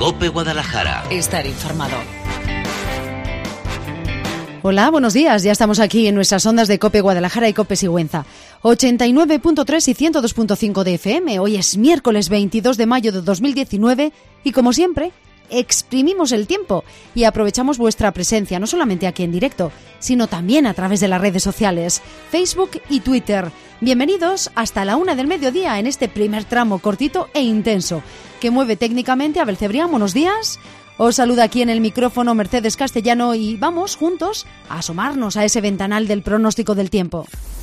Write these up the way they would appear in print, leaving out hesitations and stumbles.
COPE Guadalajara. Estar informado. Hola, buenos días. Ya estamos aquí en nuestras ondas de COPE Guadalajara y COPE Sigüenza. 89.3 y 102.5 de FM. Hoy es miércoles 22 de mayo de 2019 y, como siempre, exprimimos el tiempo y aprovechamos vuestra presencia, no solamente aquí en directo, sino también a través de las redes sociales, Facebook y Twitter. Bienvenidos hasta la 1 del mediodía en este primer tramo cortito e intenso, que mueve técnicamente a Abel Cebrián. Buenos días. Os saluda aquí en el micrófono Mercedes Castellano y vamos juntos a asomarnos a ese ventanal del pronóstico del tiempo.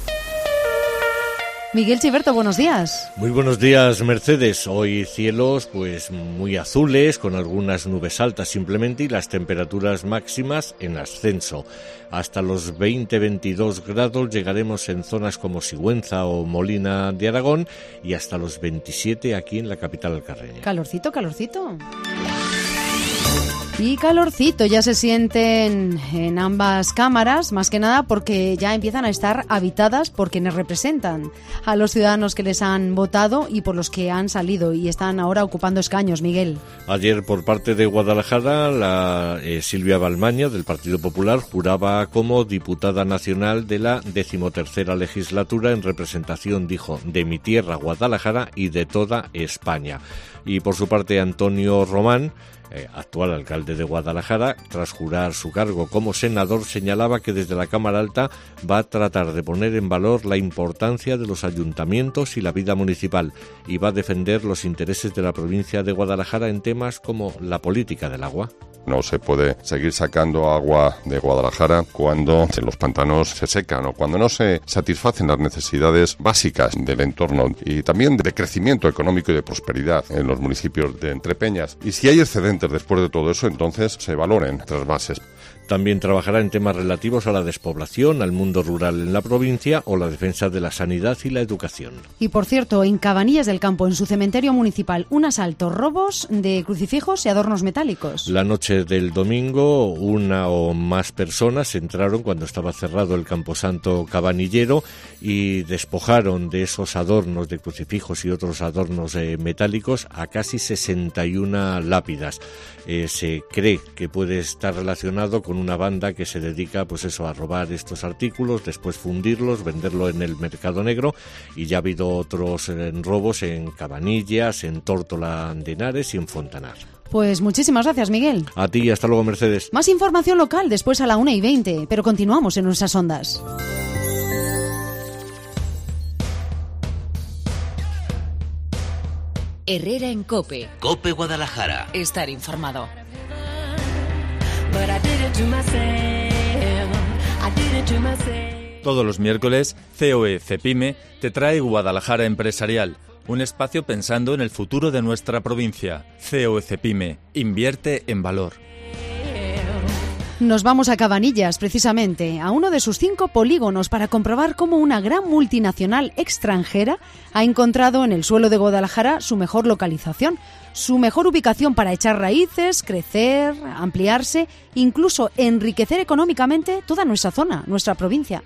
Miguel Chiverto, buenos días. Muy buenos días, Mercedes. Hoy cielos pues muy azules, con algunas nubes altas simplemente, y las temperaturas máximas en ascenso. Hasta los 20-22 grados llegaremos en zonas como Sigüenza o Molina de Aragón y hasta los 27 aquí en la capital alcarreña. Calorcito, calorcito. Y calorcito ya se sienten en ambas cámaras, más que nada porque ya empiezan a estar habitadas por quienes representan a los ciudadanos que les han votado y por los que han salido y están ahora ocupando escaños, Miguel. Ayer, por parte de Guadalajara, Silvia Balmaña, del Partido Popular, juraba como diputada nacional de la 13ª legislatura en representación, dijo, de mi tierra, Guadalajara, y de toda España. Y por su parte, Antonio Román, actual alcalde de Guadalajara, tras jurar su cargo como senador, señalaba que desde la Cámara Alta va a tratar de poner en valor la importancia de los ayuntamientos y la vida municipal y va a defender los intereses de la provincia de Guadalajara en temas como la política del agua. No se puede seguir sacando agua de Guadalajara cuando los pantanos se secan o cuando no se satisfacen las necesidades básicas del entorno y también de crecimiento económico y de prosperidad en los municipios de Entrepeñas. Y si hay excedentes después de todo eso, entonces se valoren trasvases. También trabajará en temas relativos a la despoblación, al mundo rural en la provincia o la defensa de la sanidad y la educación. Y por cierto, en Cabanillas del Campo, en su cementerio municipal, un asalto, robos de crucifijos y adornos metálicos. La noche del domingo, una o más personas entraron cuando estaba cerrado el camposanto cabanillero y despojaron de esos adornos de crucifijos y otros adornos metálicos a casi 61 lápidas. Se cree que puede estar relacionado con una banda que se dedica pues eso, a robar estos artículos, después fundirlos, venderlo en el mercado negro, y ya ha habido otros robos en Cabanillas, en Tórtola de Henares y en Fontanar. Pues muchísimas gracias, Miguel. A ti, hasta luego, Mercedes. Más información local después a la 1:20, pero continuamos en nuestras ondas. Herrera en COPE. COPE Guadalajara. Estar informado. Todos los miércoles, COE Cepime te trae Guadalajara Empresarial, un espacio pensando en el futuro de nuestra provincia. COE Cepime, invierte en valor. Nos vamos a Cabanillas, precisamente, a uno de sus 5 polígonos para comprobar cómo una gran multinacional extranjera ha encontrado en el suelo de Guadalajara su mejor localización, su mejor ubicación para echar raíces, crecer, ampliarse, incluso enriquecer económicamente toda nuestra zona, nuestra provincia.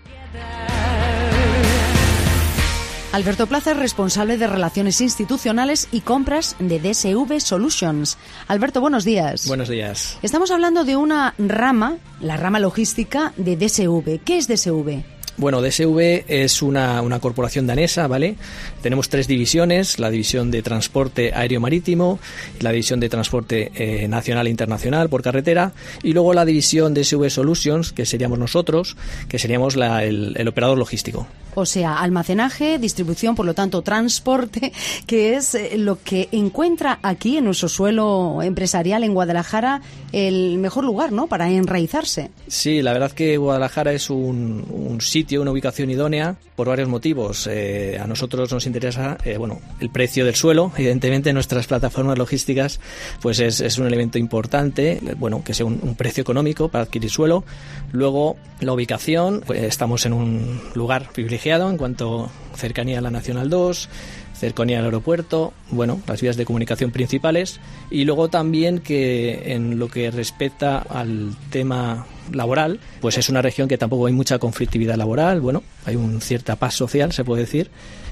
Alberto Plaza es responsable de Relaciones Institucionales y Compras de DSV Solutions. Alberto, buenos días. Buenos días. Estamos hablando de una rama, la rama logística de DSV. ¿Qué es DSV? Bueno, DSV es una corporación danesa, ¿vale? Tenemos 3 divisiones, la división de transporte aéreo marítimo, la división de transporte nacional e internacional por carretera y luego la división DSV Solutions, que seríamos nosotros, que seríamos el operador logístico. O sea, almacenaje, distribución, por lo tanto, transporte, que es lo que encuentra aquí en nuestro suelo empresarial en Guadalajara el mejor lugar, ¿no?, para enraizarse. Sí, la verdad que Guadalajara es un sitio, una ubicación idónea por varios motivos. A nosotros nos interesa, el precio del suelo. Evidentemente, nuestras plataformas logísticas, pues es un elemento importante, que sea un precio económico para adquirir suelo. Luego, la ubicación, pues estamos en un lugar privilegiado en cuanto a cercanía a la Nacional 2, cercanía al aeropuerto, las vías de comunicación principales, y luego también que en lo que respecta al tema laboral, pues es una región que tampoco hay mucha conflictividad laboral, hay un cierta paz social, se puede decir,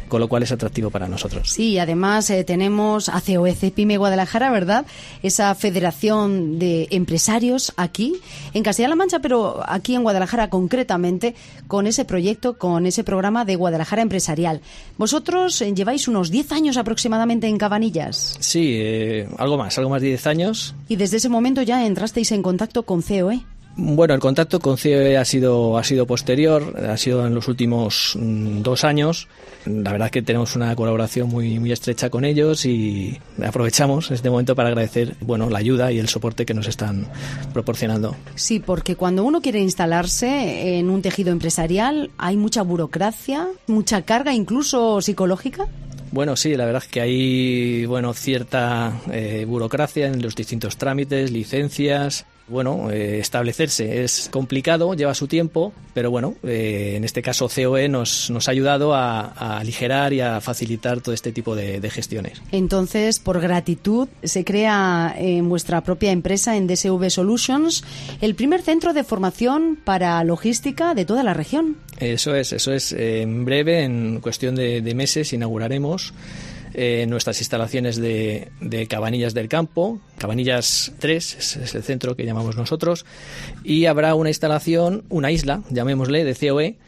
con lo cual es atractivo para nosotros. Sí, además tenemos a COE CEPIME Guadalajara, ¿verdad? Esa federación de empresarios aquí en Castilla-La Mancha, pero aquí en Guadalajara concretamente, con ese proyecto, con ese programa de Guadalajara Empresarial. Vosotros lleváis unos 10 años aproximadamente en Cabanillas. Sí, algo más de 10 años. Y desde ese momento ya entrasteis en contacto con COE. Bueno, el contacto con COE ha sido posterior, ha sido en los últimos 2 años. La verdad es que tenemos una colaboración muy estrecha con ellos y aprovechamos este momento para agradecer, la ayuda y el soporte que nos están proporcionando. Sí, porque cuando uno quiere instalarse en un tejido empresarial hay mucha burocracia, mucha carga, incluso psicológica. Bueno, sí, la verdad es que hay cierta burocracia en los distintos trámites, licencias. Establecerse es complicado, lleva su tiempo, pero en este caso COE nos ha ayudado a aligerar y a facilitar todo este tipo de gestiones. Entonces, por gratitud, se crea en vuestra propia empresa, en DSV Solutions, el primer centro de formación para logística de toda la región. Eso es. En breve, en cuestión de meses, inauguraremos nuestras instalaciones de Cabanillas del Campo, Cabanillas 3 es el centro que llamamos nosotros, y habrá una instalación, una isla, llamémosle, de COE,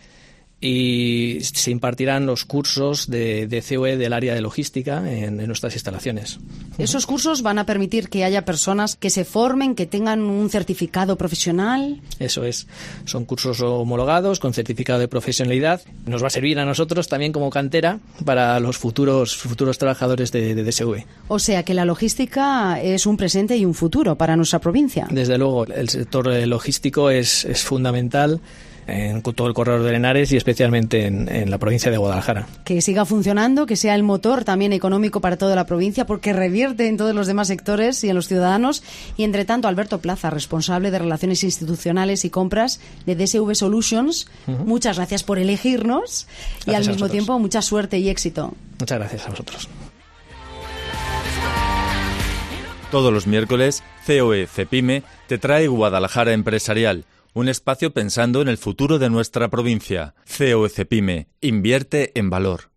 y se impartirán los cursos de COE del área de logística en nuestras instalaciones. ¿Esos cursos van a permitir que haya personas que se formen, que tengan un certificado profesional? Eso es, son cursos homologados con certificado de profesionalidad. Nos va a servir a nosotros también como cantera para los futuros trabajadores de DSV. O sea que la logística es un presente y un futuro para nuestra provincia. Desde luego, el sector logístico es fundamental en todo el corredor de Henares y especialmente en la provincia de Guadalajara. Que siga funcionando, que sea el motor también económico para toda la provincia, porque revierte en todos los demás sectores y en los ciudadanos. Y entre tanto, Alberto Plaza, responsable de Relaciones Institucionales y Compras de DSV Solutions, muchas gracias por elegirnos y al mismo tiempo mucha suerte y éxito. Muchas gracias a vosotros. Todos los miércoles, COE CEPIME te trae Guadalajara Empresarial, un espacio pensando en el futuro de nuestra provincia. COE CEPIME, invierte en valor.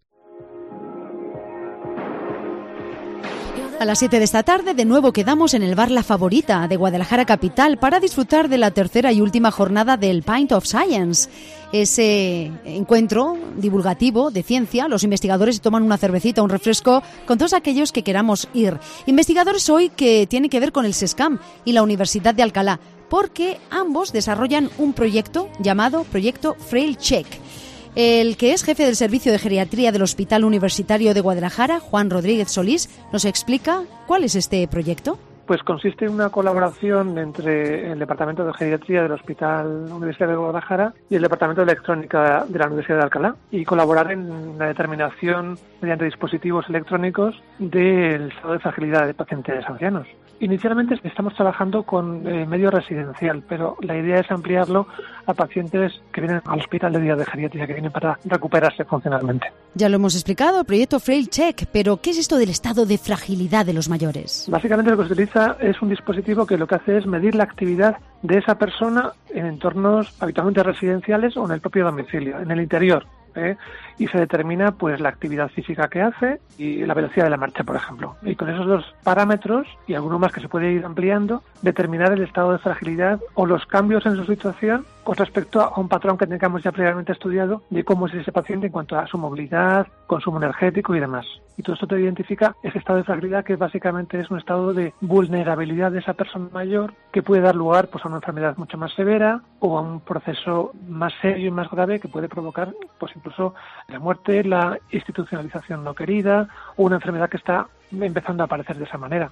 A las 7 de esta tarde, de nuevo quedamos en el bar La Favorita de Guadalajara Capital para disfrutar de la tercera y última jornada del Pint of Science. Ese encuentro divulgativo de ciencia, los investigadores toman una cervecita, un refresco, con todos aquellos que queramos ir. Investigadores hoy que tienen que ver con el SESCAM y la Universidad de Alcalá, porque ambos desarrollan un proyecto llamado Proyecto Frail Check. El que es jefe del Servicio de Geriatría del Hospital Universitario de Guadalajara, Juan Rodríguez Solís, nos explica cuál es este proyecto. Pues consiste en una colaboración entre el Departamento de Geriatría del Hospital Universitario de Guadalajara y el Departamento de Electrónica de la Universidad de Alcalá, y colaborar en la determinación mediante dispositivos electrónicos del estado de fragilidad de pacientes ancianos. Inicialmente estamos trabajando con medio residencial, pero la idea es ampliarlo a pacientes que vienen al hospital de día de geriatría, que vienen para recuperarse funcionalmente. Ya lo hemos explicado, el proyecto Frail Check, pero ¿qué es esto del estado de fragilidad de los mayores? Básicamente lo que se utiliza es un dispositivo que lo que hace es medir la actividad de esa persona en entornos habitualmente residenciales o en el propio domicilio, en el interior. Y se determina pues la actividad física que hace y la velocidad de la marcha, por ejemplo. Y con esos dos parámetros y alguno más que se puede ir ampliando, determinar el estado de fragilidad o los cambios en su situación con respecto a un patrón que tengamos ya previamente estudiado de cómo es ese paciente en cuanto a su movilidad, consumo energético y demás. Y todo esto te identifica ese estado de fragilidad, que básicamente es un estado de vulnerabilidad de esa persona mayor, que puede dar lugar pues a una enfermedad mucho más severa o a un proceso más serio y más grave que puede provocar pues incluso la muerte, la institucionalización no querida o una enfermedad que está empezando a aparecer de esa manera.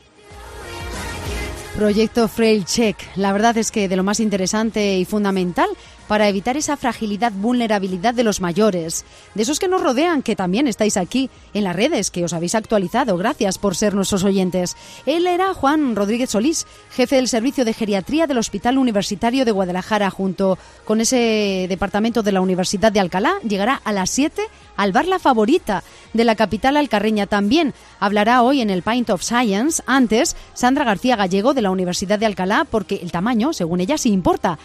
Proyecto Frail Check. La verdad es que de lo más interesante y fundamental para evitar esa fragilidad, vulnerabilidad de los mayores, de esos que nos rodean, que también estáis aquí en las redes, que os habéis actualizado. Gracias por ser nuestros oyentes. Él era Juan Rodríguez Solís, jefe del Servicio de Geriatría del Hospital Universitario de Guadalajara. Junto con ese departamento de la Universidad de Alcalá, llegará a las 7 al bar La Favorita de la capital alcarreña. También hablará hoy en el Pint of Science. Antes, Sandra García Gallego, de la Universidad de Alcalá porque el tamaño, según ella, sí importa.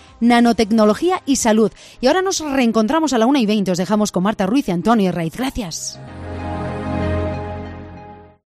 Nanotecnología y salud. Y ahora nos reencontramos a la 1:20. Os dejamos con Marta Ruiz y Antonio Herraiz. Gracias.